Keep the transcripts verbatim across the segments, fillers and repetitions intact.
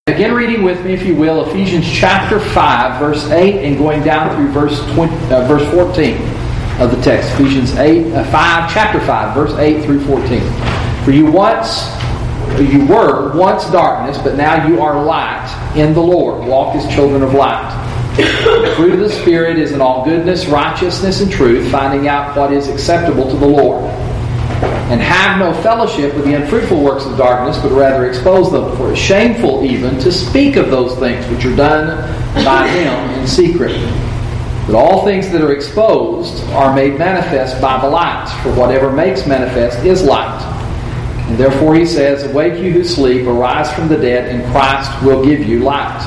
Begin reading with me, if you will, Ephesians chapter five, verse eight, and going down through verse twenty, uh, verse fourteen of the text. Ephesians eight, uh, five, chapter five, verse eight through fourteen. For you once, you were once darkness, but now you are light in the Lord. Walk as children of light. The fruit of the Spirit is in all goodness, righteousness, and truth, finding out what is acceptable to the Lord. And have no fellowship with the unfruitful works of darkness, but rather expose them. For it's shameful even to speak of those things which are done by him in secret. But all things that are exposed are made manifest by the light. For whatever makes manifest is light. And therefore he says, awake you who sleep, arise from the dead, and Christ will give you light.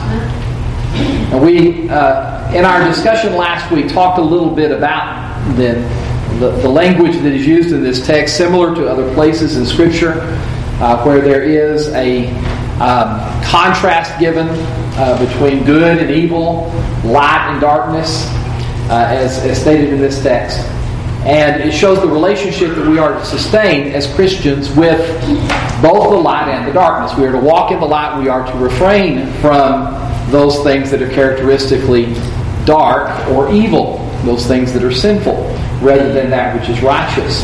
And we, uh, in our discussion last week, talked a little bit about the The, the language that is used in this text, similar to other places in Scripture, uh, where there is a um, contrast given uh, between good and evil, light and darkness, uh, as, as stated in this text. And it shows the relationship that we are to sustain as Christians with both the light and the darkness. We are to walk in the light. We are to refrain from those things that are characteristically dark or evil, those things that are sinful, rather than that which is righteous.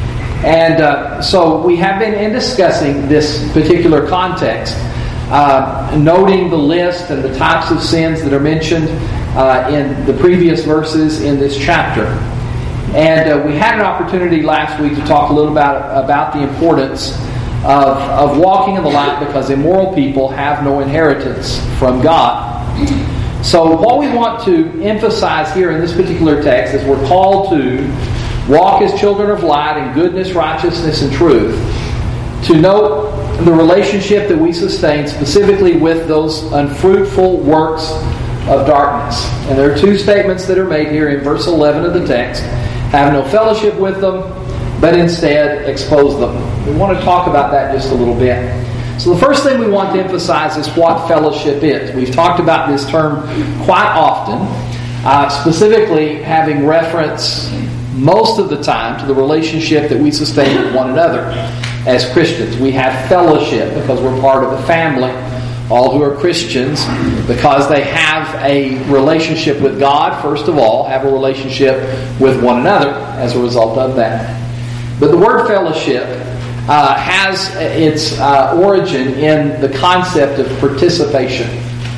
And uh, so we have been in discussing this particular context, uh, noting the list and the types of sins that are mentioned uh, in the previous verses in this chapter. And uh, we had an opportunity last week to talk a little about, about the importance of, of walking in the light, because immoral people have no inheritance from God. So what we want to emphasize here in this particular text is we're called to walk as children of light in goodness, righteousness, and truth, to note the relationship that we sustain specifically with those unfruitful works of darkness. And there are two statements that are made here in verse eleven of the text. Have no fellowship with them, but instead expose them. We want to talk about that just a little bit. So the first thing we want to emphasize is what fellowship is. We've talked about this term quite often, uh, specifically having reference most of the time to the relationship that we sustain with one another as Christians. We have fellowship because we're part of a family. All who are Christians, because they have a relationship with God, first of all, have a relationship with one another as a result of that. But the word fellowship Uh, has its uh, origin in the concept of participation.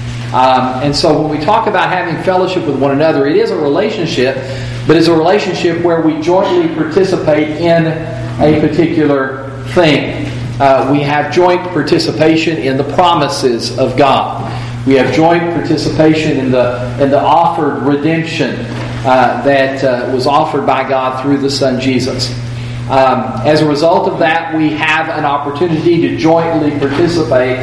Um, and so when we talk about having fellowship with one another, it is a relationship, but it's a relationship where we jointly participate in a particular thing. Uh, we have joint participation in the promises of God. We have joint participation in the, in the offered redemption uh, that uh, was offered by God through the Son Jesus. Um, as a result of that, we have an opportunity to jointly participate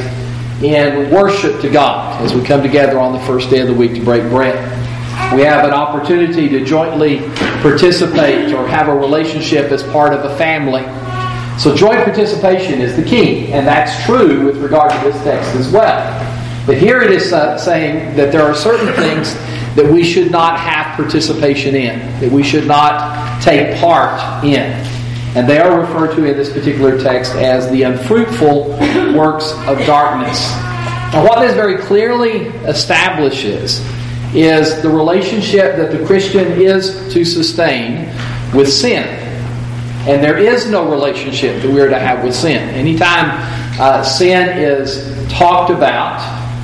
in worship to God as we come together on the first day of the week to break bread. We have an opportunity to jointly participate or have a relationship as part of a family. So joint participation is the key, and that's true with regard to this text as well. But here it is uh, saying that there are certain things that we should not have participation in, that we should not take part in. And they are referred to in this particular text as the unfruitful works of darkness. Now, what this very clearly establishes is the relationship that the Christian is to sustain with sin. And there is no relationship that we are to have with sin. Anytime uh, sin is talked about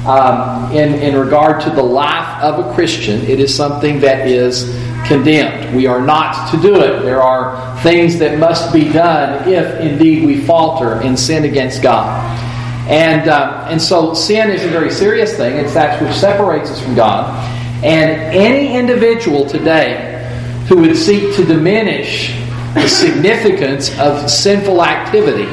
um, in, in regard to the life of a Christian, it is something that is condemned. We are not to do it. There are things that must be done if indeed we falter and sin against God. And uh, and so sin is a very serious thing. It's that which separates us from God. And any individual today who would seek to diminish the significance of sinful activity,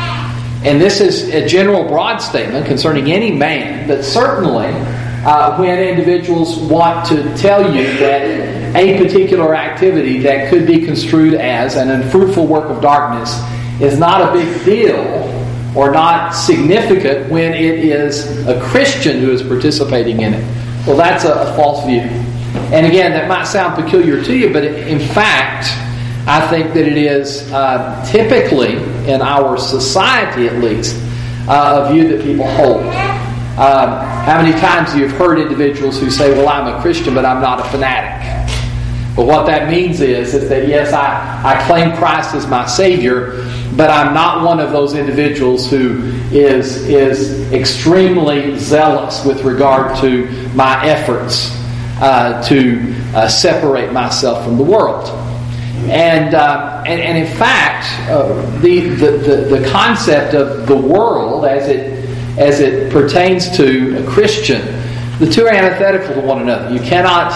and this is a general broad statement concerning any man, but certainly uh, when individuals want to tell you that a particular activity that could be construed as an unfruitful work of darkness is not a big deal or not significant when it is a Christian who is participating in it. Well, that's a, a false view. And again, that might sound peculiar to you, but in fact, I think that it is uh, typically, in our society at least, uh, a view that people hold. Um, how many times you've heard individuals who say, well, I'm a Christian, but I'm not a fanatic. But what that means is, is that, yes, I, I claim Christ as my Savior, but I'm not one of those individuals who is, is extremely zealous with regard to my efforts uh, to uh, separate myself from the world. And, uh, and and in fact, uh, the, the, the, the concept of the world as it as it pertains to a Christian, the two are antithetical to one another. You cannot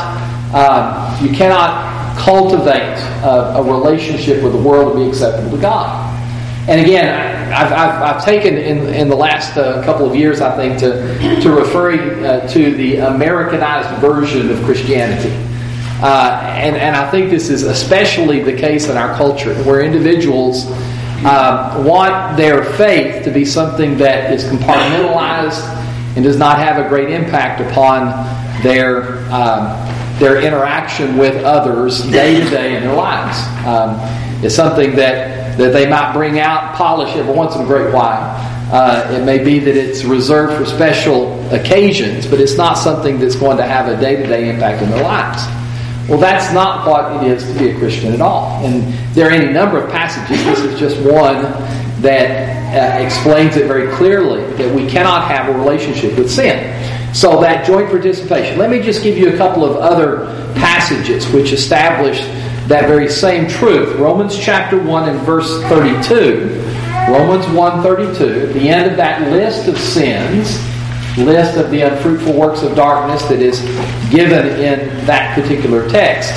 um, you cannot cultivate a, a relationship with the world to be acceptable to God. And again, I've, I've, I've taken in in the last uh, couple of years, I think, to to referring uh, to the Americanized version of Christianity. Uh, and, and I think this is especially the case in our culture, where individuals uh, want their faith to be something that is compartmentalized and does not have a great impact upon their um, their interaction with others day to day in their lives. Um, it's something that, that they might bring out, polish every once in a great while. Uh, it may be that it's reserved for special occasions, but it's not something that's going to have a day-to-day impact in their lives. Well, that's not what it is to be a Christian at all. And there are any number of passages. This is just one that uh, explains it very clearly, that we cannot have a relationship with sin. So that joint participation. Let me just give you a couple of other passages which establish that very same truth. Romans chapter one and verse thirty-two. Romans one thirty-two. At the end of that list of sins, list of the unfruitful works of darkness that is given in that particular text,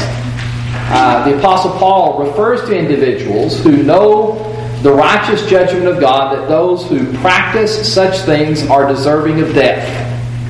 uh, the Apostle Paul refers to individuals who know the righteous judgment of God, that those who practice such things are deserving of death.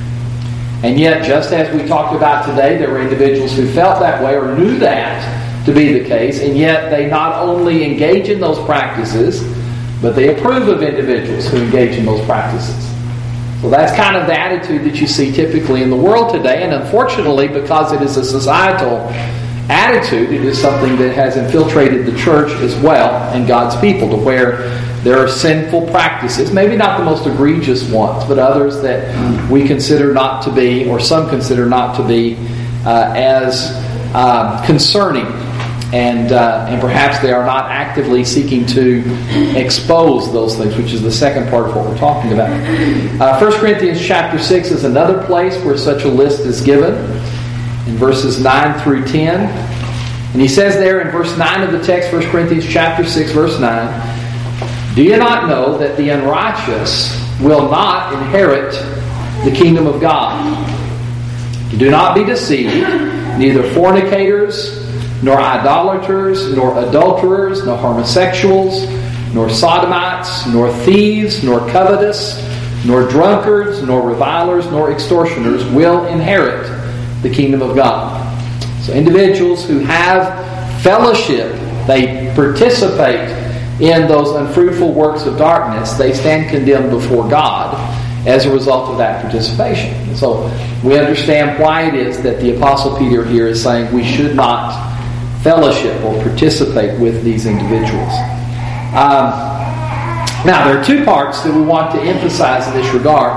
And yet, just as we talked about today, there were individuals who felt that way or knew that to be the case, and yet they not only engage in those practices, but they approve of individuals who engage in those practices. So that's kind of the attitude that you see typically in the world today, and unfortunately, because it is a societal attitude, it is something that has infiltrated the church as well and God's people, to where there are sinful practices, maybe not the most egregious ones, but others that we consider not to be, or some consider not to be, uh, as uh, concerning. And uh, and perhaps they are not actively seeking to expose those things, which is the second part of what we're talking about. Uh, First Corinthians chapter six is another place where such a list is given, in verses nine through ten. And he says there in verse nine of the text, First Corinthians chapter six, verse nine, "Do you not know that the unrighteous will not inherit the kingdom of God? Do not be deceived, neither fornicators, nor idolaters, nor adulterers, nor homosexuals, nor sodomites, nor thieves, nor covetous, nor drunkards, nor revilers, nor extortioners will inherit the kingdom of God." So individuals who have fellowship, they participate in those unfruitful works of darkness, they stand condemned before God as a result of that participation. And so we understand why it is that the Apostle Peter here is saying we should not fellowship or participate with these individuals. Um, now, there are two parts that we want to emphasize in this regard.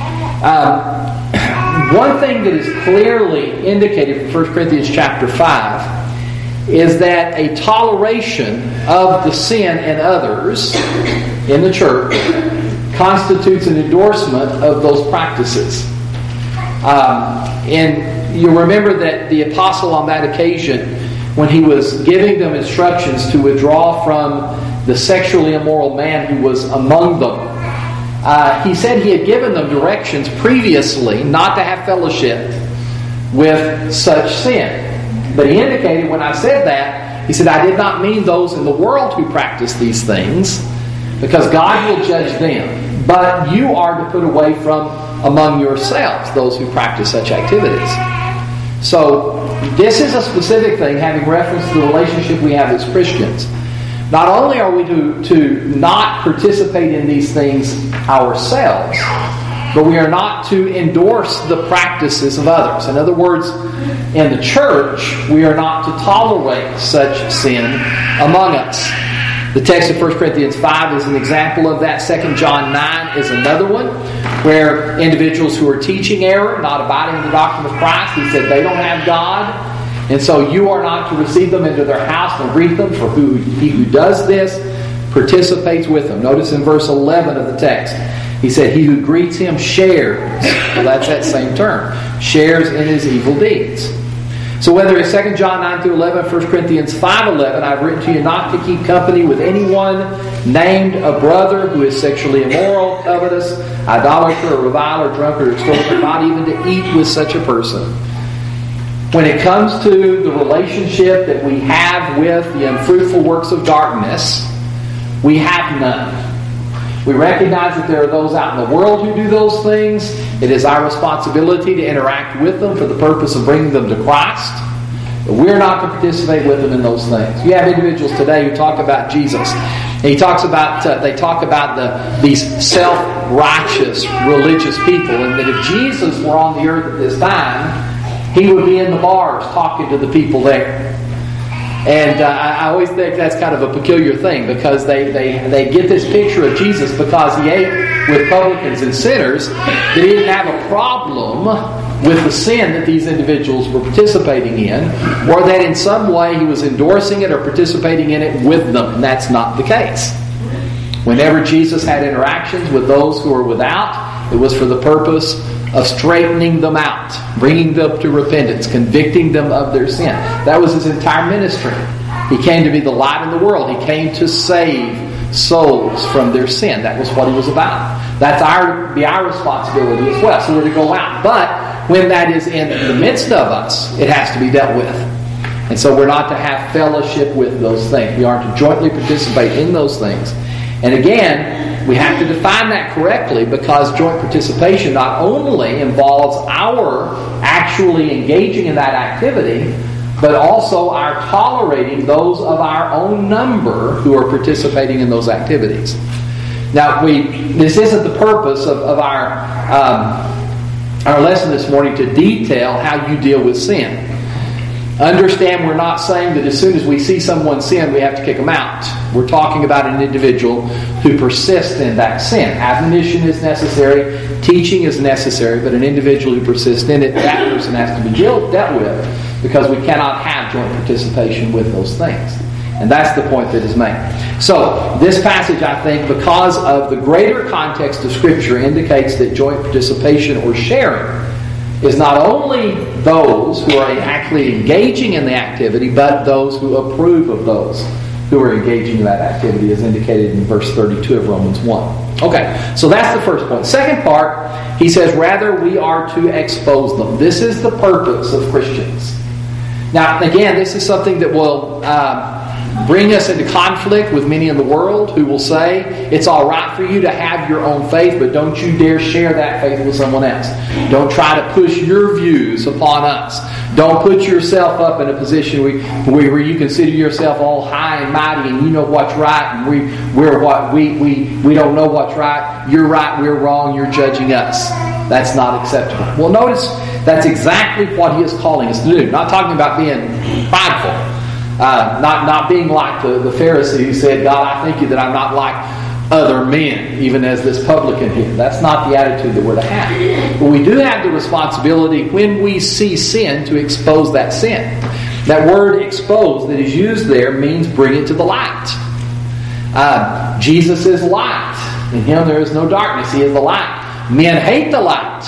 Um, one thing that is clearly indicated from First Corinthians chapter five is that a toleration of the sin in others in the church constitutes an endorsement of those practices. Um, and you remember that the apostle on that occasion, when he was giving them instructions to withdraw from the sexually immoral man who was among them, uh, he said he had given them directions previously not to have fellowship with such sin. But he indicated when I said that, he said, I did not mean those in the world who practice these things, because God will judge them. But you are to put away from among yourselves those who practice such activities. So this is a specific thing having reference to the relationship we have as Christians. Not only are we to, to not participate in these things ourselves, but we are not to endorse the practices of others. In other words, in the church, we are not to tolerate such sin among us. The text of First Corinthians five is an example of that. Second John nine is another one, where individuals who are teaching error, not abiding in the doctrine of Christ, he said they don't have God, and so you are not to receive them into their house and greet them, for who he who does this participates with them. Notice in verse eleven of the text, he said, he who greets him shares. Well, that's that same term. Shares in his evil deeds. So whether it's Second John nine through eleven, First Corinthians five eleven, I've written to you not to keep company with anyone named a brother who is sexually immoral, covetous, idolater, or reviler, drunkard, or extortioner, not even to eat with such a person. When it comes to the relationship that we have with the unfruitful works of darkness, we have none. We recognize that there are those out in the world who do those things. It is our responsibility to interact with them for the purpose of bringing them to Christ. But we're not to participate with them in those things. You have individuals today who talk about Jesus. And he talks about, uh, they talk about the these self-righteous religious people, and that if Jesus were on the earth at this time, he would be in the bars talking to the people there. And uh, I always think that's kind of a peculiar thing, because they, they, they get this picture of Jesus because he ate with publicans and sinners, that he didn't have a problem with the sin that these individuals were participating in, or that in some way he was endorsing it or participating in it with them. And that's not the case. Whenever Jesus had interactions with those who were without, it was for the purpose of straightening them out, bringing them to repentance, convicting them of their sin. That was his entire ministry. He came to be the light in the world. He came to save souls from their sin. That was what he was about. That's our be our responsibility as well. So we're to go out. But when that is in the midst of us, it has to be dealt with. And so we're not to have fellowship with those things. We aren't to jointly participate in those things. And again, we have to define that correctly, because joint participation not only involves our actually engaging in that activity, but also our tolerating those of our own number who are participating in those activities. Now, we this isn't the purpose of, of our um, our lesson this morning to detail how you deal with sin. Understand, we're not saying that as soon as we see someone sin, we have to kick them out. We're talking about an individual who persists in that sin. Admonition is necessary, teaching is necessary, but an individual who persists in it, that person has to be dealt with, because we cannot have joint participation with those things. And that's the point that is made. So, this passage, I think, because of the greater context of Scripture, indicates that joint participation or sharing is not only those who are actually engaging in the activity, but those who approve of those who are engaging in that activity, as indicated in verse thirty-two of Romans one. Okay, so that's the first point. Second part, he says, rather we are to expose them. This is the purpose of Christians. Now, again, this is something that will uh, bring us into conflict with many in the world who will say, it's all right for you to have your own faith, but don't you dare share that faith with someone else. Don't try to push your views upon us. Don't put yourself up in a position where, where you consider yourself all high and mighty and you know what's right, and we, we're what we, we, we don't know what's right. You're right, we're wrong, you're judging us. That's not acceptable. Well, notice that's exactly what he is calling us to do. Not talking about being prideful. Uh, not, not being like the, the Pharisee who said, God, I thank you that I'm not like other men, even as this publican here. That's not the attitude that we're to have. But we do have the responsibility, when we see sin, to expose that sin. That word expose that is used there means bring it to the light. Uh, Jesus is light. In him there is no darkness. He is the light. Men hate the light.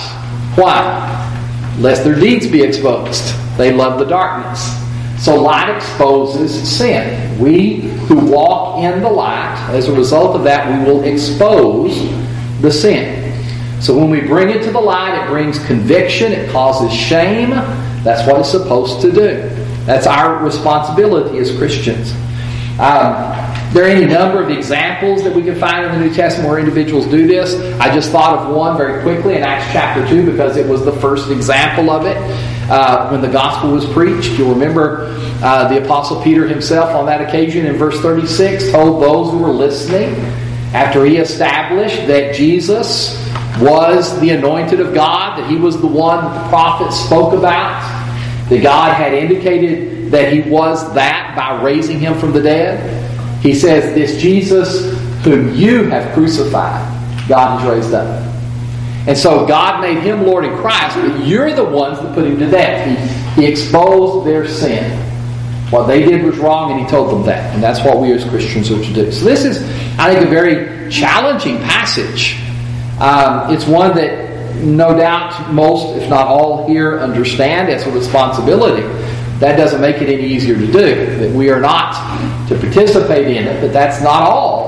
Why? Lest their deeds be exposed. They love the darkness. So light exposes sin. We who walk in the light, as a result of that, we will expose the sin. So when we bring it to the light, it brings conviction, it causes shame. That's what it's supposed to do. That's our responsibility as Christians. Um, there are any number of examples that we can find in the New Testament where individuals do this. I just thought of one very quickly in Acts chapter two, because it was the first example of it. Uh, when the gospel was preached, you'll remember uh, the Apostle Peter himself on that occasion in verse thirty-six told those who were listening, after he established that Jesus was the anointed of God, that he was the one that the prophets spoke about, that God had indicated that he was that by raising him from the dead. He says, this Jesus whom you have crucified, God has raised up. And so God made him Lord in Christ, but you're the ones that put him to death. He, he exposed their sin. What they did was wrong, and he told them that. And that's what we as Christians are to do. So this is, I think, a very challenging passage. Um, it's one that no doubt most, if not all here, understand as a responsibility. That doesn't make it any easier to do. That we are not to participate in it, but that's not all.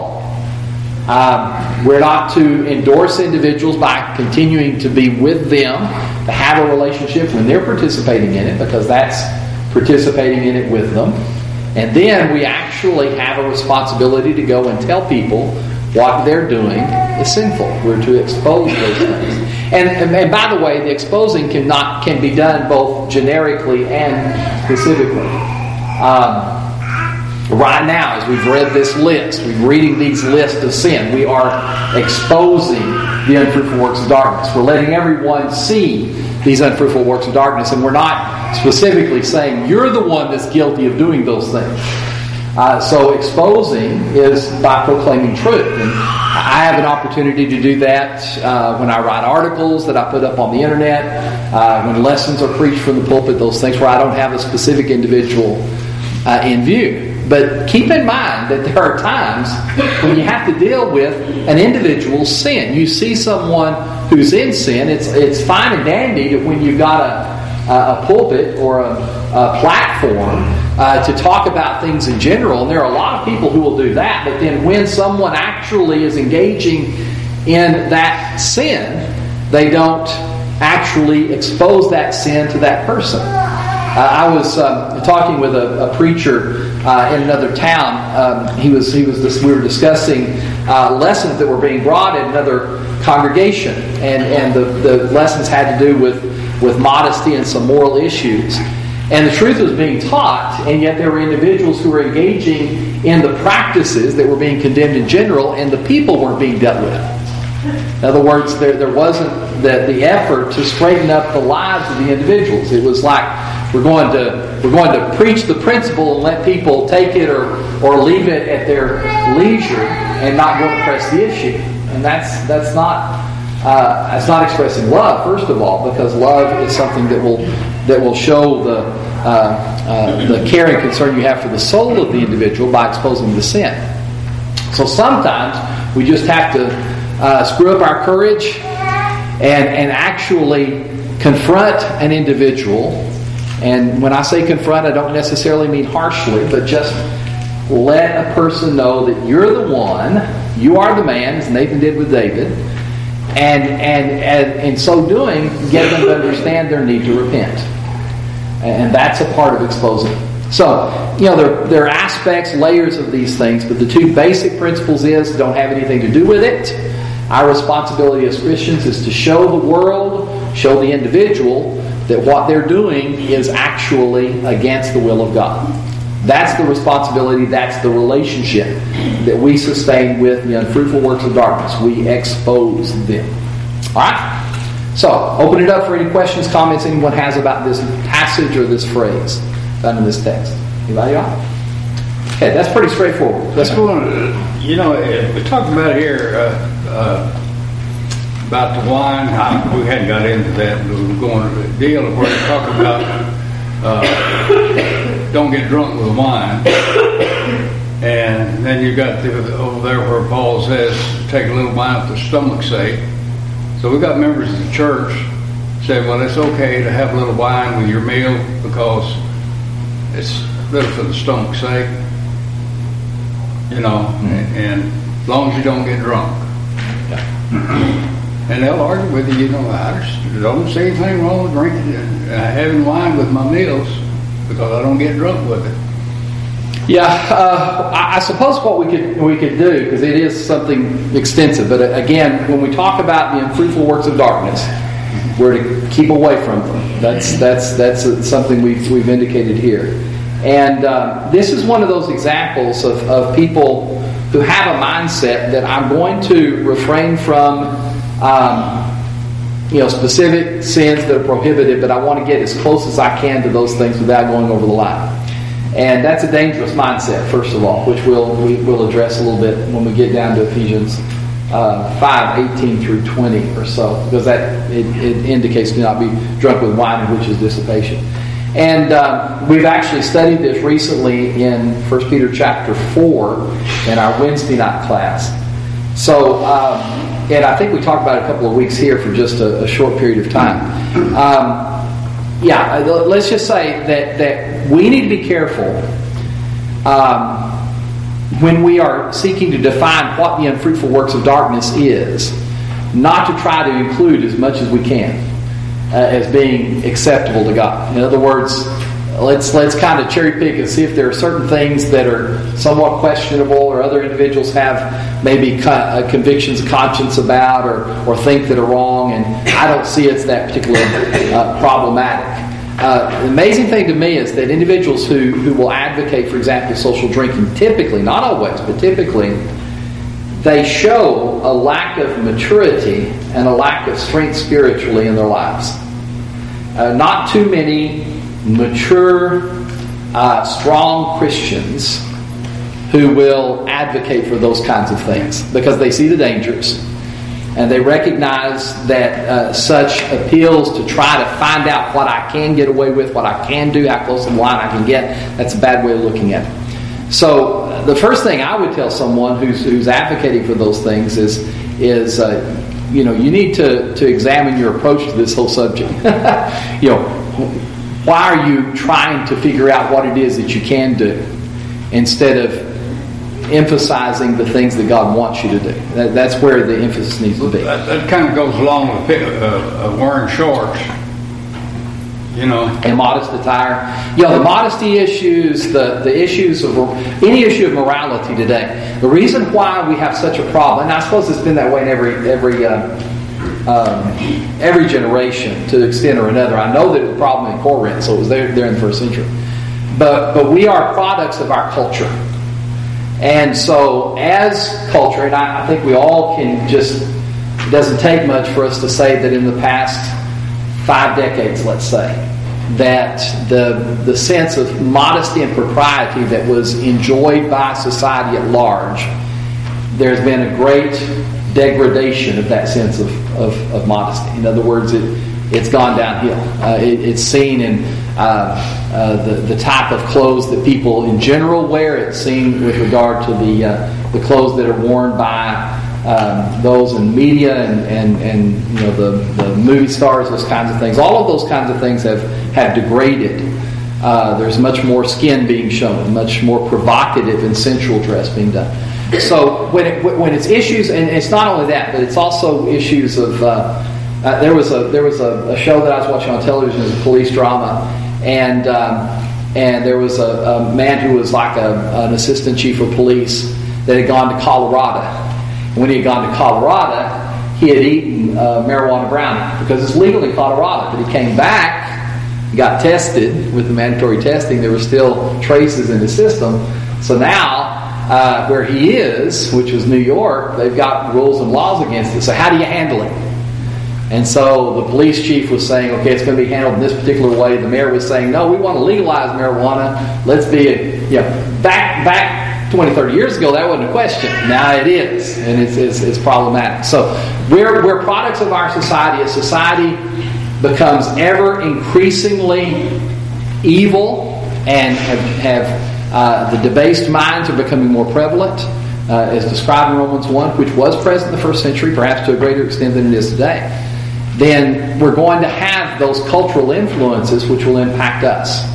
Um, we're not to endorse individuals by continuing to be with them, to have a relationship when they're participating in it, because that's participating in it with them. And then we actually have a responsibility to go and tell people what they're doing is sinful. We're to expose those things. And, and, and by the way, the exposing can not can be done both generically and specifically. Um, right now, as we've read this list, we're reading these lists of sin, we are exposing the unfruitful works of darkness. We're letting everyone see these unfruitful works of darkness, and we're not specifically saying you're the one that's guilty of doing those things. Uh, so exposing is by proclaiming truth. And I have an opportunity to do that uh, when I write articles that I put up on the internet, uh, when lessons are preached from the pulpit, those things where I don't have a specific individual uh, in view. But keep in mind that there are times when you have to deal with an individual's sin. You see someone who's in sin, it's it's fine and dandy that when you've got a, a pulpit or a, a platform uh, to talk about things in general, and there are a lot of people who will do that, but then when someone actually is engaging in that sin, they don't actually expose that sin to that person. Uh, I was um, talking with a, a preacher uh, in another town. Um, he was he was this, we were discussing uh, lessons that were being brought in another congregation, and and the, the lessons had to do with with modesty and some moral issues. And the truth was being taught, and yet there were individuals who were engaging in the practices that were being condemned in general, and the people weren't being dealt with. In other words, there there wasn't the, the effort to straighten up the lives of the individuals. It was like we're going to we're going to preach the principle and let people take it or or leave it at their leisure and not go and press the issue. And that's that's not uh, that's not expressing love, first of all, because love is something that will that will show the uh, uh, the care and concern you have for the soul of the individual by exposing the sin. So sometimes we just have to uh, screw up our courage and and actually confront an individual. And when I say confront, I don't necessarily mean harshly, but just let a person know that you're the one, you are the man, as Nathan did with David, and and, and in so doing, get them to understand their need to repent. And that's a part of exposing. So, you know, there, there are aspects, layers of these things, but the two basic principles is don't have anything to do with it. Our responsibility as Christians is to show the world, show the individual, that what they're doing is actually against the will of God. That's the responsibility, that's the relationship that we sustain with the unfruitful works of darkness. We expose them. Alright? So, open it up for any questions, comments anyone has about this passage or this phrase found in this text. Anybody else? Okay, that's pretty straightforward. Let's go on. You know, we talked about here uh, uh, about the wine. How we hadn't got into that, but we were going to the deal where they talk about uh, don't get drunk with wine. And then you got the, over there where Paul says take a little wine for the stomach's sake. So we got members of the church say, well, it's okay to have a little wine with your meal because it's little for the stomach's sake, you know, mm-hmm. and, and as long as you don't get drunk. Yeah. And they'll argue with you, you know, I just don't see anything wrong with drinking, uh, having wine with my meals because I don't get drunk with it. Yeah, uh, I, I suppose what we could we could do, because it is something extensive, but again, when we talk about the unfruitful works of darkness, we're to keep away from them. That's that's that's something we've we've indicated here, and uh, this is one of those examples of, of people who have a mindset that I'm going to refrain from. Um, you know, specific sins that are prohibited, but I want to get as close as I can to those things without going over the line. And that's a dangerous mindset, first of all, which we'll we, we'll address a little bit when we get down to Ephesians uh, five, eighteen through twenty or so, because that it, it indicates do not be drunk with wine, which is dissipation. And uh, we've actually studied this recently in First Peter chapter four in our Wednesday night class. So, um, and I think we talked about it a couple of weeks here for just a, a short period of time. Um, yeah, let's just say that, that we need to be careful um, when we are seeking to define what the unfruitful works of darkness is, not to try to include as much as we can uh, as being acceptable to God. In other words, let's let's kind of cherry pick and see if there are certain things that are somewhat questionable or other individuals have maybe co- convictions of conscience about or, or think that are wrong, and I don't see it's that particularly uh, problematic. Uh, the amazing thing to me is that individuals who, who will advocate, for example, social drinking, typically, not always, but typically, they show a lack of maturity and a lack of strength spiritually in their lives. Uh, not too many mature, uh, strong Christians who will advocate for those kinds of things because they see the dangers. And they recognize that uh, such appeals to try to find out what I can get away with, what I can do, how close to the line I can get, that's a bad way of looking at it. So uh, the first thing I would tell someone who's who's advocating for those things is, is uh, you know, you need to, to examine your approach to this whole subject. You know, why are you trying to figure out what it is that you can do instead of emphasizing the things that God wants you to do? That, that's where the emphasis needs to be. That, that kind of goes along with uh, uh, wearing shorts, you know. And modest attire. You know, the modesty issues, the, the issues of any issue of morality today. The reason why we have such a problem, and I suppose it's been that way in every every uh, um, every generation to an extent or another. I know that it was a problem in Corinth, so it was there there in the first century. But but we are products of our culture. And so as culture, and I, I think we all can just, it doesn't take much for us to say that in the past five decades, let's say, that the the sense of modesty and propriety that was enjoyed by society at large, there's been a great degradation of that sense of, of, of modesty. In other words, it, it's gone downhill. Uh, it, it's seen in uh, uh, the, the type of clothes that people in general wear. It's seen with regard to the uh, the clothes that are worn by um, those in media and, and, and you know the, the movie stars, those kinds of things. All of those kinds of things have, have degraded. Uh, there's much more skin being shown, much more provocative and sensual dress being done. So when it, when it's issues, and it's not only that, but it's also issues of. Uh, Uh, there was a there was a, a show that I was watching on television. It was a police drama, and um, and there was a, a man who was like a, an assistant chief of police that had gone to Colorado. And when he had gone to Colorado, he had eaten uh, marijuana brownie because it's legal in Colorado. But he came back, got tested with the mandatory testing. There were still traces in his system. So now, uh, where he is, which was New York, they've got rules and laws against it. So how do you handle it? And so the police chief was saying, okay, it's going to be handled in this particular way. The mayor was saying, no, we want to legalize marijuana. Let's be, a, you know, back back twenty, thirty years ago, that wasn't a question. Now it is, and it's, it's, it's problematic. So we're, we're products of our society. As society becomes ever increasingly evil and have, have uh, the debased minds are becoming more prevalent, uh, as described in Romans one, which was present in the first century, perhaps to a greater extent than it is today, then we're going to have those cultural influences which will impact us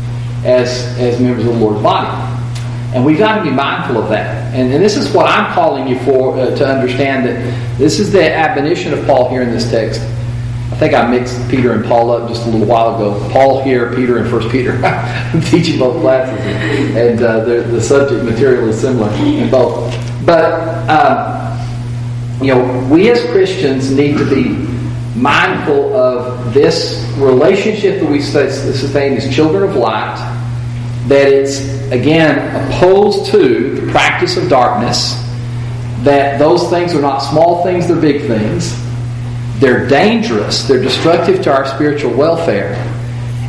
as, as members of the Lord's body. And we've got to be mindful of that. And, and this is what I'm calling you for, uh, to understand that this is the admonition of Paul here in this text. I think I mixed Peter and Paul up just a little while ago. Paul here, Peter in First Peter. I'm teaching both classes. And uh, the, the subject material is similar in both. But, um, you know, we as Christians need to be mindful of this relationship that we sustain as children of light, that it's, again, opposed to the practice of darkness, that those things are not small things, they're big things. They're dangerous, they're destructive to our spiritual welfare.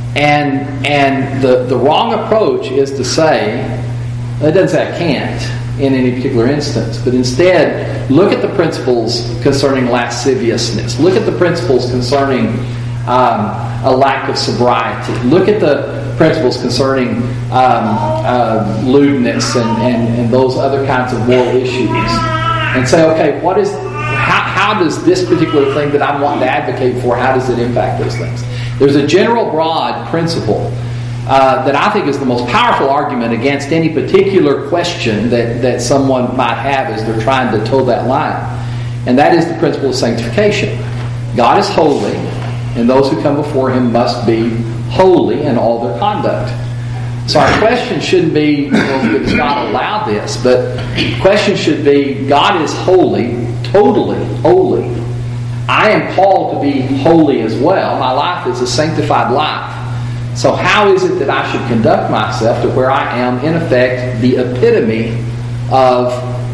And and the, the wrong approach is to say, it doesn't say I can't, in any particular instance. But instead, look at the principles concerning lasciviousness. Look at the principles concerning um, a lack of sobriety. Look at the principles concerning um, uh, lewdness and, and, and those other kinds of moral issues. And say, okay, what is how, how does this particular thing that I'm wanting to advocate for, how does it impact those things? There's a general broad principle Uh, that I think is the most powerful argument against any particular question that, that someone might have as they're trying to toe that line. And that is the principle of sanctification. God is holy, and those who come before Him must be holy in all their conduct. So our question shouldn't be, well, does God allow this? But the question should be, God is holy, totally holy. I am called to be holy as well. My life is a sanctified life. So how is it that I should conduct myself to where I am, in effect, the epitome of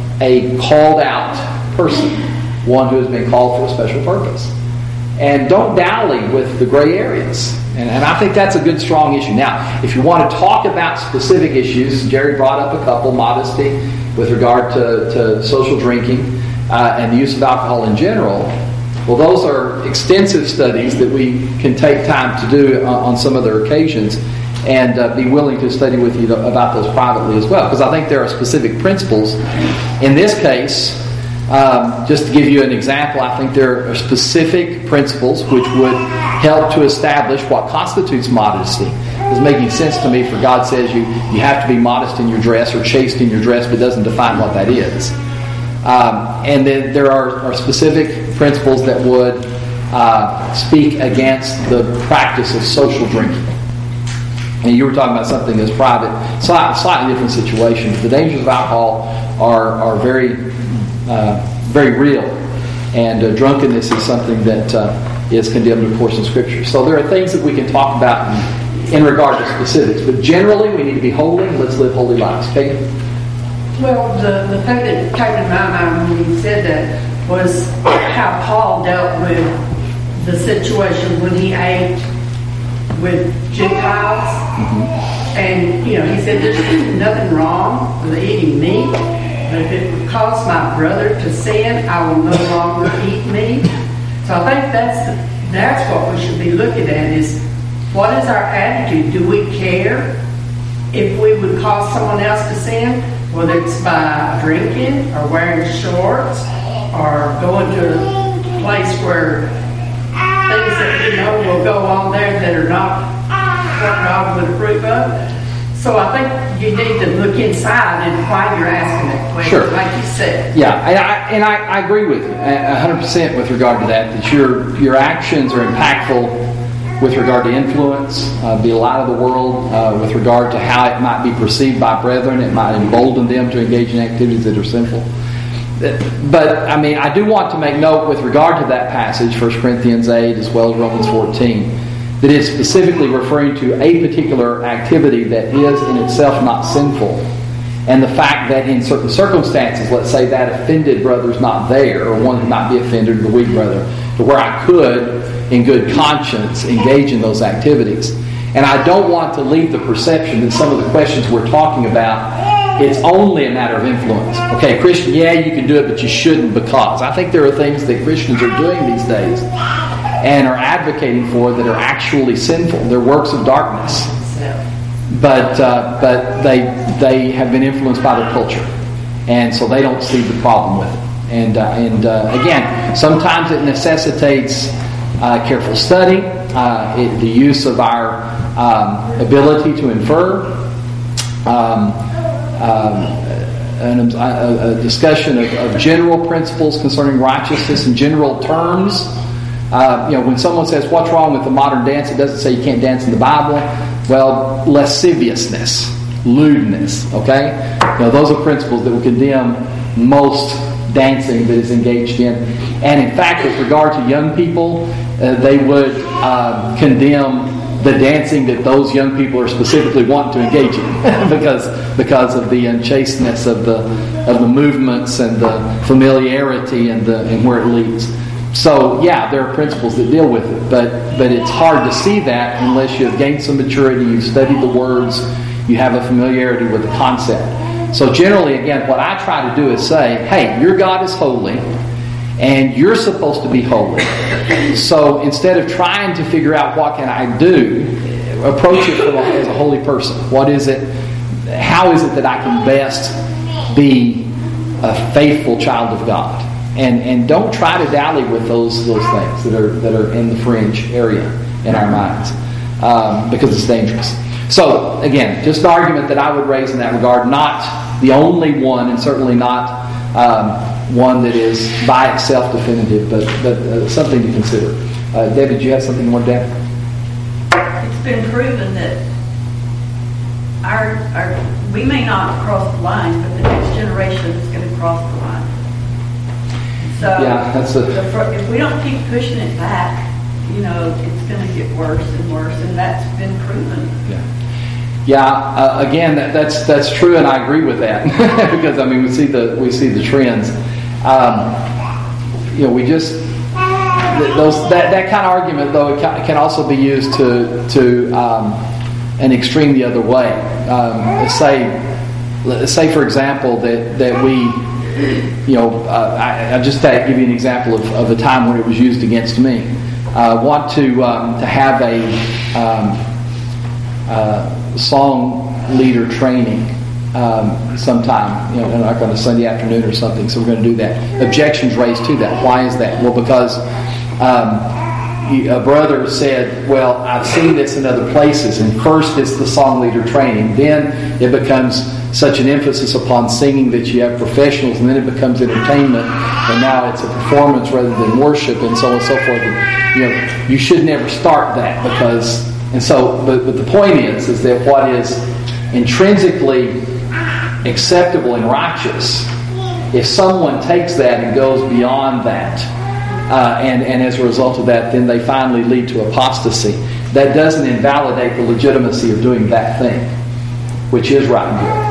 a called out person, one who has been called for a special purpose? And don't dally with the gray areas. And, and I think that's a good, strong issue. Now, if you want to talk about specific issues, Jerry brought up a couple, modesty with regard to, to social drinking uh, and the use of alcohol in general. Well, those are extensive studies that we can take time to do on some other occasions, and uh, be willing to study with you about those privately as well, because I think there are specific principles. In this case, um, just to give you an example, I think there are specific principles which would help to establish what constitutes modesty. It's making sense to me, for God says you, you have to be modest in your dress or chaste in your dress, but doesn't define what that is. Um, and then there are, are specific principles that would uh, speak against the practice of social drinking. And you were talking about something that's private, slightly, slightly different situation. The dangers of alcohol are are very uh, very real, and uh, drunkenness is something that uh, is condemned, of course, in Scripture. So there are things that we can talk about in, in regard to specifics, but generally we need to be holy, and let's live holy lives. Okay. Well, the, the thing that came to my mind when you said that was how Paul dealt with the situation when he ate with Gentiles. Mm-hmm. And, you know, he said there's nothing wrong with eating meat, but if it would cause my brother to sin, I will no longer eat meat. So I think that's the, that's what we should be looking at, is what is our attitude? Do we care if we would cause someone else to sin? Whether it's by drinking or wearing shorts or going to a place where things that, you know, will go on there that are not what God would approve of. So I think you need to look inside and why you're asking that question, sure. Like you said. Yeah, and I, and I, I agree with you one hundred percent with regard to that, that your, your actions are impactful with regard to influence, uh, be a light of the world, uh, with regard to how it might be perceived by brethren. It might embolden them to engage in activities that are sinful. But, I mean, I do want to make note with regard to that passage, First Corinthians eight as well as Romans fourteen, that it's specifically referring to a particular activity that is in itself not sinful. And the fact that in certain circumstances, let's say that offended brother's not there, or one who might be offended, the weak brother, to where I could, in good conscience, engage in those activities. And I don't want to leave the perception that some of the questions we're talking about, it's only a matter of influence. Okay, Christian, yeah, you can do it, but you shouldn't because. I think there are things that Christians are doing these days and are advocating for that are actually sinful. They're works of darkness. But uh, but they they have been influenced by their culture. And so they don't see the problem with it. And, uh, and uh, again, sometimes it necessitates Uh, careful study, uh, it, the use of our um, ability to infer, um, um, an, a, a discussion of, of general principles concerning righteousness in general terms. Uh, you know, when someone says, what's wrong with the modern dance? It doesn't say you can't dance in the Bible. Well, lasciviousness, lewdness, okay? You know, those are principles that will condemn most dancing that is engaged in. And in fact, with regard to young people, uh, they would uh, condemn the dancing that those young people are specifically wanting to engage in because because of the unchasteness of the of the movements and the familiarity and the and where it leads. So yeah, there are principles that deal with it, but but it's hard to see that unless you have gained some maturity, you've studied the words, you have a familiarity with the concept. So generally, again, what I try to do is say, hey, your God is holy, and you're supposed to be holy. So instead of trying to figure out what can I do, approach it as a holy person. What is it? How is it that I can best be a faithful child of God? And and don't try to dally with those those things that are that are in the fringe area in our minds, um, because it's dangerous. So again, just an argument that I would raise in that regard. Not the only one, and certainly not um, one that is by itself definitive, but but uh, something to consider. Uh, David, do you have something more to add? It's been proven that our our we may not cross the line, but the next generation is going to cross the line. So yeah, that's a, the, if we don't keep pushing it back, you know, it's going to get worse and worse, and that's been proven. Yeah, yeah. Uh, again, that, that's that's true, and I agree with that because I mean we see the we see the trends. Um, you know, we just those that, that kind of argument though it can also be used to to um, an extreme the other way. Um, let's say let's say for example that that we. You know, uh, I, I just to give you an example of, of a time when it was used against me. I uh, want to um, to have a um, uh, song leader training um, sometime, you know, like on a Sunday afternoon or something. So we're going to do that. Objections raised to that. Why is that? Well, because um, a brother said, "Well, I've seen this in other places, and first it's the song leader training, then it becomes." Such an emphasis upon singing that you have professionals, and then it becomes entertainment, and now it's a performance rather than worship, and so on and so forth. And, you know, you should never start that because, and so, but, but the point is, is that what is intrinsically acceptable and righteous, if someone takes that and goes beyond that, uh, and and as a result of that, then they finally lead to apostasy. That doesn't invalidate the legitimacy of doing that thing, which is right and good.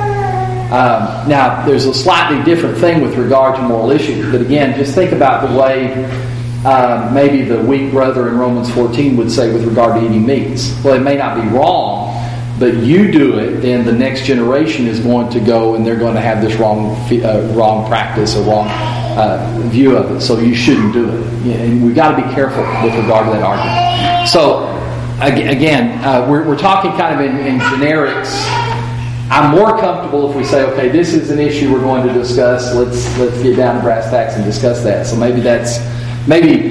Um, now, there's a slightly different thing with regard to moral issues, but again, just think about the way uh, maybe the weak brother in Romans fourteen would say with regard to eating meats. Well, it may not be wrong, but you do it, then the next generation is going to go and they're going to have this wrong uh, wrong practice or wrong uh, view of it, so you shouldn't do it. And we've got to be careful with regard to that argument. So, again, uh, we're, we're talking kind of in, in generics. I'm more comfortable if we say, okay, this is an issue we're going to discuss. Let's let's get down to brass tacks and discuss that. So maybe that's maybe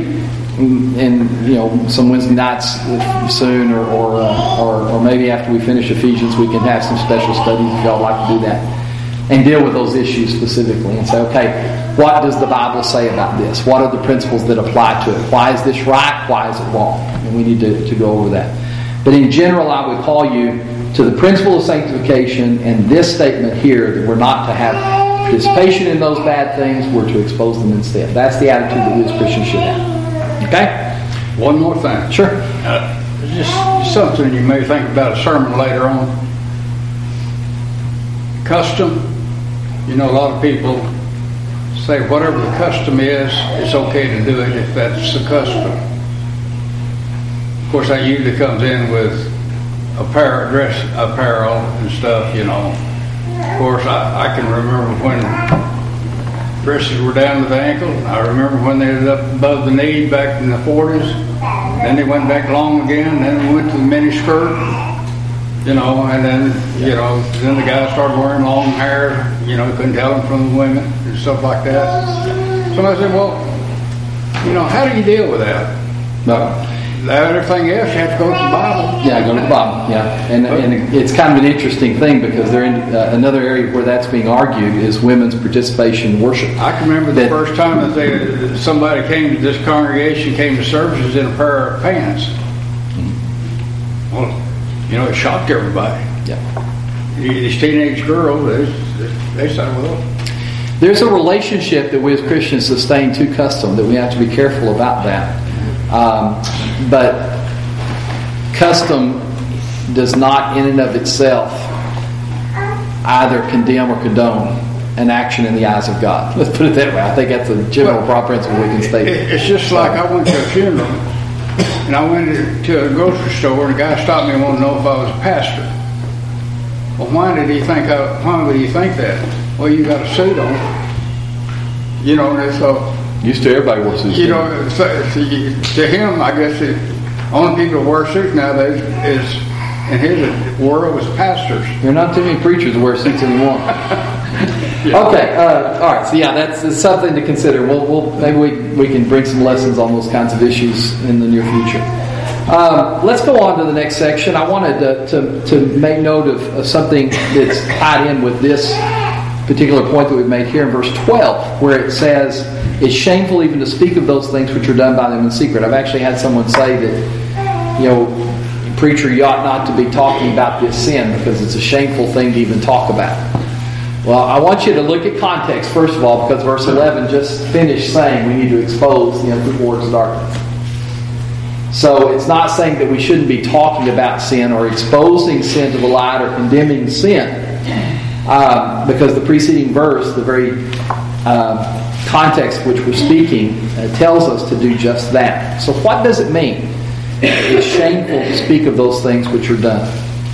in you know some Wednesday nights soon, or or, uh, or or maybe after we finish Ephesians, we can have some special studies if y'all like to do that and deal with those issues specifically and say, okay, what does the Bible say about this? What are the principles that apply to it? Why is this right? Why is it wrong? And we need to, to go over that. But in general, I would call you to the principle of sanctification and this statement here that we're not to have participation in those bad things, we're to expose them instead. That's the attitude that we as Christians should have. Okay? One more thing. Sure. Uh, just something you may think about a sermon later on. Custom. You know, a lot of people say whatever the custom is, it's okay to do it if that's the custom. Of course, that usually comes in with apparel, dress apparel and stuff, you know. Of course, I, I can remember when dresses were down to the ankle. I remember when they were up above the knee back in the forties. Then they went back long again. Then we went to the mini skirt, you know, and then, you know, then the guys started wearing long hair. You know, you couldn't tell them from the women and stuff like that. Somebody said, well, you know, how do you deal with that? No. Everything else, you have to go to the Bible. Yeah, go to the Bible. Yeah, and and it's kind of an interesting thing because they're in uh, another area where that's being argued is women's participation in worship. I can remember the that, first time that they somebody came to this congregation, came to services in a pair of pants. Mm-hmm. Well, you know, it shocked everybody. Yeah, these teenage girls, they, they said, well. There's a relationship that we as Christians sustain to custom that we have to be careful about that. Um, but custom does not in and of itself either condemn or condone an action in the eyes of God. Let's put it that way. I think that's a general well, proper principle we can state. It's just like I went to a funeral and I went to a grocery store and a guy stopped me and wanted to know if I was a pastor. Well, why did he think? Uh, why would he think that? Well, you got a suit on. You know, and so. Used to everybody wore suits. You know, so, to him, I guess the only people who wear suits nowadays is, in his world, was pastors. There are not too many preachers that wear suits anymore. Yeah. Okay, uh, all right. So yeah, that's, that's something to consider. We'll, we'll maybe we we can bring some lessons on those kinds of issues in the near future. Um, let's go on to the next section. I wanted to to, to make note of, of something that's tied in with this particular point that we've made here in verse twelve, where it says, "It's shameful even to speak of those things which are done by them in secret." I've actually had someone say that, you know, preacher, you ought not to be talking about this sin because it's a shameful thing to even talk about. Well, I want you to look at context, first of all, because verse eleven just finished saying we need to expose the unfruitful works of darkness. So it's not saying that we shouldn't be talking about sin or exposing sin to the light or condemning sin. Um, because the preceding verse, the very um, context which we're speaking, uh, tells us to do just that. So what does it mean? It's shameful to speak of those things which are done.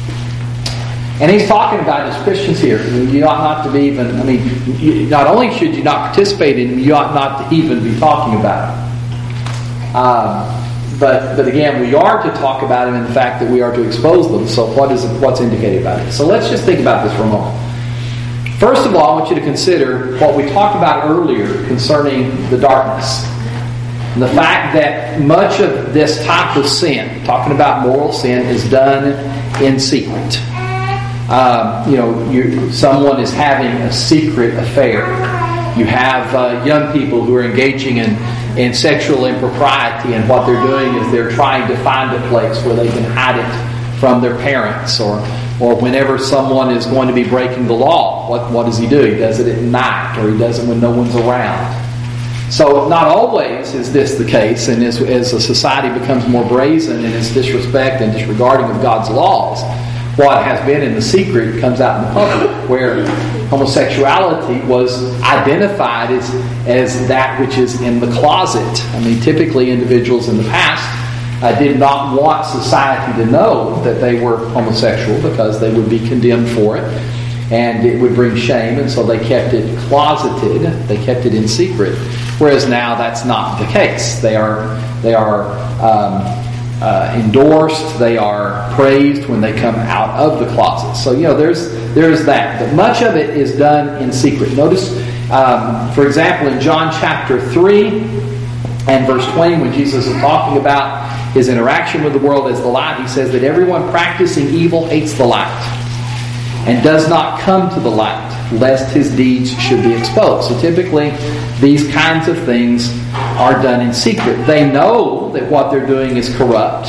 And he's talking about as Christians here. You ought not to be even, I mean, you, not only should you not participate in them, you ought not to even be talking about them. Um, but but again, we are to talk about them in the fact that we are to expose them. So what is what's indicated about it? So let's just think about this for a moment. First of all, I want you to consider what we talked about earlier concerning the darkness. And the fact that much of this type of sin, talking about moral sin, is done in secret. Um, you know, you, someone is having a secret affair. You have uh, young people who are engaging in, in sexual impropriety, and what they're doing is they're trying to find a place where they can hide it from their parents. Or or whenever someone is going to be breaking the law, what, what does he do? He does it at night, or he does it when no one's around. So not always is this the case, and as, as a society becomes more brazen in its disrespect and disregarding of God's laws, what has been in the secret comes out in the public, where homosexuality was identified as, as that which is in the closet. I mean, typically individuals in the past uh, did not want society to know that they were homosexual because they would be condemned for it, and it would bring shame, and so they kept it closeted, they kept it in secret. Whereas now that's not the case. They are they are um, uh, endorsed, they are praised when they come out of the closet. So, you know, there's there's that. But much of it is done in secret. Notice, um, for example, in John chapter three and verse twenty, when Jesus is talking about his interaction with the world as the light, he says that everyone practicing evil hates the light and does not come to the light, lest his deeds should be exposed. So typically, these kinds of things are done in secret. They know that what they're doing is corrupt.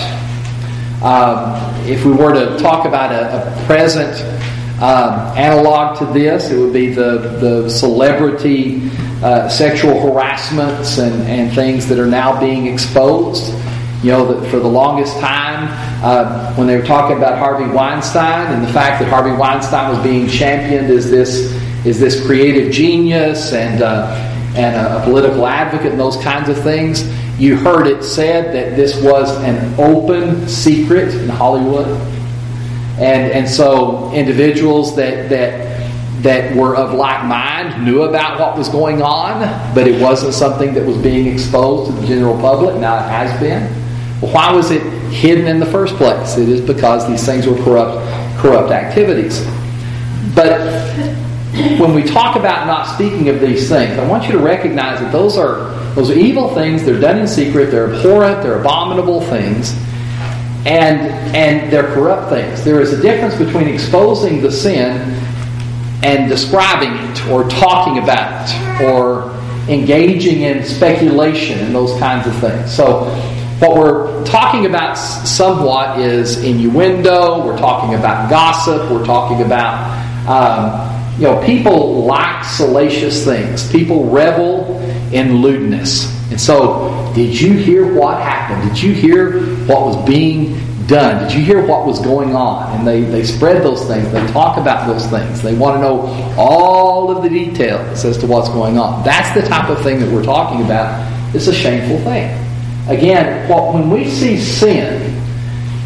Um, if we were to talk about a, a present um, analog to this, it would be the, the celebrity uh, sexual harassments and, and things that are now being exposed. You know, that for the longest time, uh, when they were talking about Harvey Weinstein and the fact that Harvey Weinstein was being championed as this is this creative genius and uh, and a, a political advocate and those kinds of things, you heard it said that this was an open secret in Hollywood, and and so individuals that that that were of like mind knew about what was going on, but it wasn't something that was being exposed to the general public. Now it has been. Well, why was it hidden in the first place? It is because these things were corrupt, corrupt activities. But when we talk about not speaking of these things, I want you to recognize that those are those are evil things. They're done in secret. They're abhorrent. They're abominable things, and and they're corrupt things. There is a difference between exposing the sin and describing it, or talking about it, or engaging in speculation and those kinds of things. So what we're talking about somewhat is innuendo. We're talking about gossip. We're talking about, um, you know, people like salacious things. People revel in lewdness. And so, did you hear what happened? Did you hear what was being done? Did you hear what was going on? And they, they spread those things. They talk about those things. They want to know all of the details as to what's going on. That's the type of thing that we're talking about. It's a shameful thing. Again, when we see sin,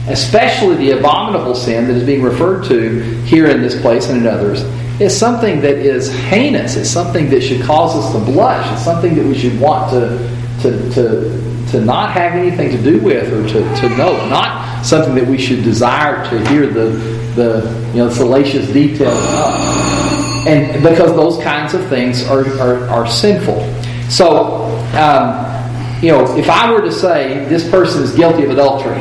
especially the abominable sin that is being referred to here in this place and in others, is something that is heinous. It's something that should cause us to blush. It's something that we should want to to to, to not have anything to do with or to, to know. Not something that we should desire to hear the the you know salacious details of. And because those kinds of things are are, are sinful. So um, you know, if I were to say this person is guilty of adultery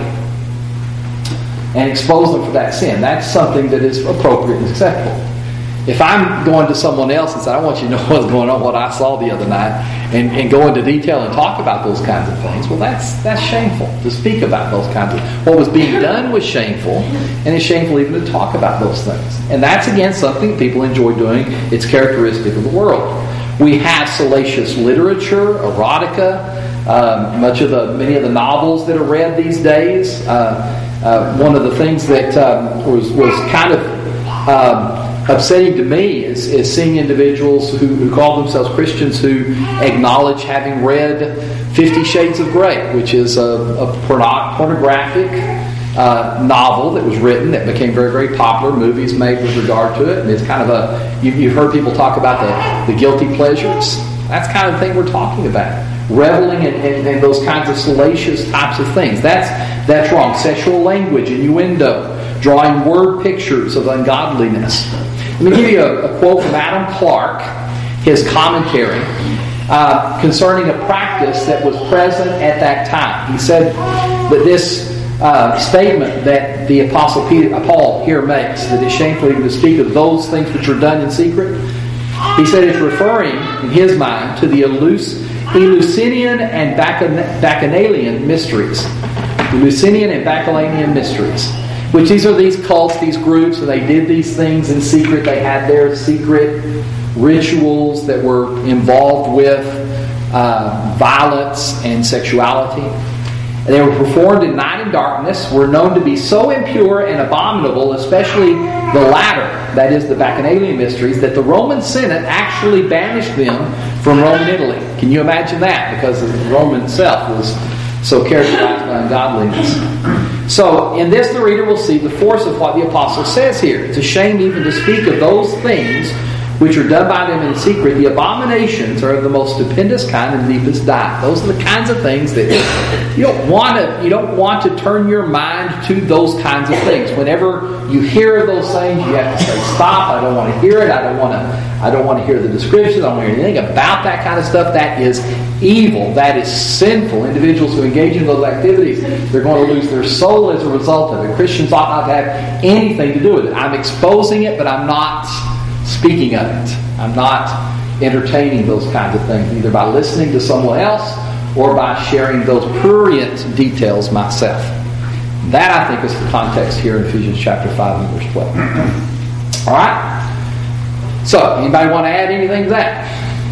and expose them for that sin, that's something that is appropriate and acceptable. If I'm going to someone else and say, I want you to know what's going on, what I saw the other night, and, and go into detail and talk about those kinds of things, well, that's that's shameful to speak about those kinds of things. What was being done was shameful, and it's shameful even to talk about those things. And that's, again, something people enjoy doing. It's characteristic of the world. We have salacious literature, erotica, um, much of the many of the novels that are read these days. Uh, uh, one of the things that um, was was kind of um, upsetting to me is, is seeing individuals who, who call themselves Christians who acknowledge having read Fifty Shades of Grey, which is a, a porno- pornographic uh, novel that was written that became very, very popular. Movies made with regard to it, and it's kind of a you, you've heard people talk about the, the guilty pleasures. That's the kind of thing we're talking about. Reveling in, in, in those kinds of salacious types of things. That's that's wrong. Sexual language, innuendo, drawing word pictures of ungodliness. Let me give you a, a quote from Adam Clark, his commentary, uh, concerning a practice that was present at that time. He said that this uh, statement that the Apostle Peter, Paul here makes, that it's shameful even to speak of those things which are done in secret, he said it's referring, in his mind, to the Eleusis, Eleusinian and Bacchanalian mysteries. Eleusinian and Bacchanalian mysteries. Which these are these cults, these groups, and they did these things in secret. They had their secret rituals that were involved with uh, violence and sexuality. And they were performed in night and darkness, were known to be so impure and abominable, especially the latter, that is the Bacchanalian mysteries, that the Roman Senate actually banished them from Roman Italy. Can you imagine that? Because Rome itself was so characterized by ungodliness. So, in this the reader will see the force of what the apostle says here. It's a shame even to speak of those things which are done by them in secret. The abominations are of the most stupendous kind and deepest dye. Those are the kinds of things that you don't want to. You don't want to turn your mind to those kinds of things. Whenever you hear those things, you have to say, "Stop! I don't want to hear it. I don't want to. I don't want to hear the descriptions. I don't want to hear anything about that kind of stuff. That is evil. That is sinful." Individuals who engage in those activities, they're going to lose their soul as a result of it. Christians ought not to have anything to do with it. I'm exposing it, but I'm not speaking of it. I'm not entertaining those kinds of things, either by listening to someone else or by sharing those prurient details myself. That, I think, is the context here in Ephesians chapter five and verse twelve. All right? So, anybody want to add anything to that?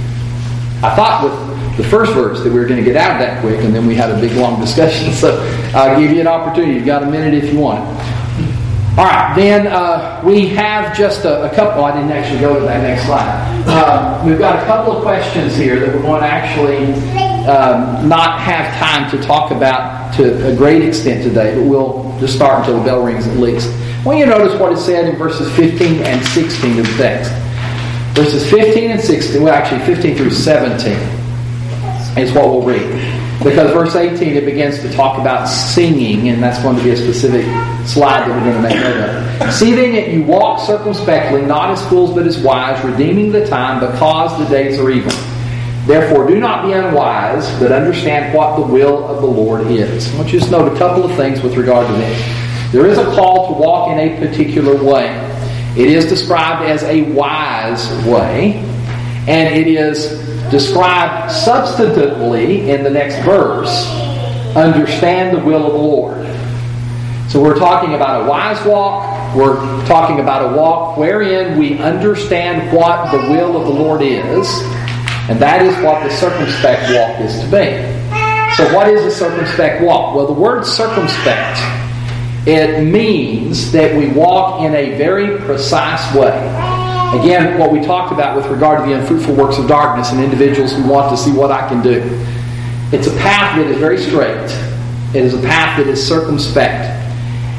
I thought with the first verse that we were going to get out of that quick, and then we had a big, long discussion. So, I'll give you an opportunity. You've got a minute if you want it. All right, then uh, we have just a, a couple. Oh, I didn't actually go to that next slide. Uh, we've got a couple of questions here that we're going to actually um, not have time to talk about to a great extent today, but we'll just start until the bell rings at least. I want you to notice what is said in verses fifteen and sixteen of the text. Verses fifteen and sixteen, well, actually fifteen through seventeen is what we'll read. Because verse eighteen, it begins to talk about singing, and that's going to be a specific slide that we're going to make note of. See then that you walk circumspectly, not as fools but as wise, redeeming the time, because the days are evil. Therefore do not be unwise, but understand what the will of the Lord is. I want you to note a couple of things with regard to this. There is a call to walk in a particular way. It is described as a wise way, and it is described substantively in the next verse, understand the will of the Lord. So we're talking about a wise walk. We're talking about a walk wherein we understand what the will of the Lord is, and that is what the circumspect walk is to be. So what is a circumspect walk? Well, the word circumspect, it means that we walk in a very precise way. Again, what we talked about with regard to the unfruitful works of darkness and individuals who want to see what I can do. It's a path that is very straight. It is a path that is circumspect.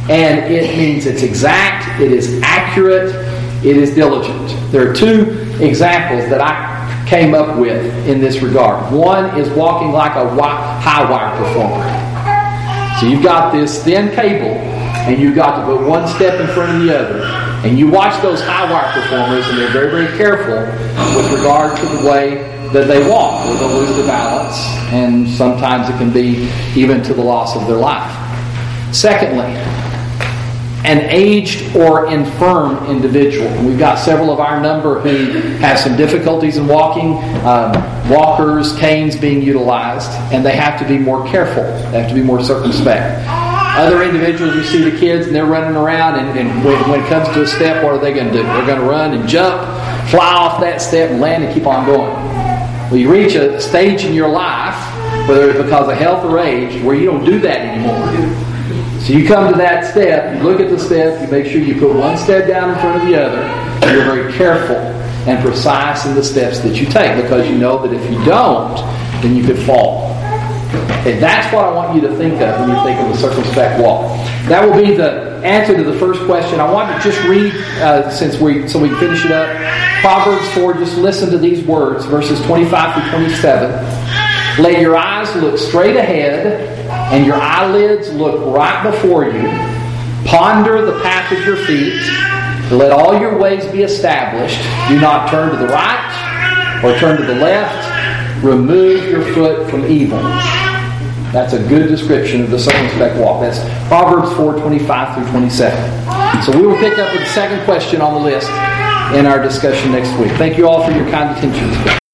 And it means it's exact, it is accurate, it is diligent. There are two examples that I came up with in this regard. One is walking like a high wire performer. So you've got this thin cable, and you've got to put one step in front of the other. And you watch those high wire performers, and they're very, very careful with regard to the way that they walk, or they'll lose their balance, and sometimes it can be even to the loss of their life. Secondly, an aged or infirm individual. We've got several of our number who have some difficulties in walking, um, walkers, canes being utilized, and they have to be more careful. They have to be more circumspect. Other individuals, you see the kids, and they're running around, and, and when, when it comes to a step, what are they going to do? They're going to run and jump, fly off that step, and land and keep on going. Well, you reach a stage in your life, whether it's because of health or age, where you don't do that anymore. So you come to that step, you look at the step, you make sure you put one step down in front of the other, and you're very careful and precise in the steps that you take, because you know that if you don't, then you could fall. And that's what I want you to think of when you think of the circumspect walk. That will be the answer to the first question. I want to just read, uh, since we so we can finish it up, Proverbs four. Just listen to these words, verses twenty-five through twenty-seven. Let your eyes look straight ahead, and your eyelids look right before you. Ponder the path of your feet. Let all your ways be established. Do not turn to the right or turn to the left. Remove your foot from evil. That's a good description of the circumspect walk. That's Proverbs four, twenty-five through twenty-seven. So we will pick up with the second question on the list in our discussion next week. Thank you all for your kind attention today.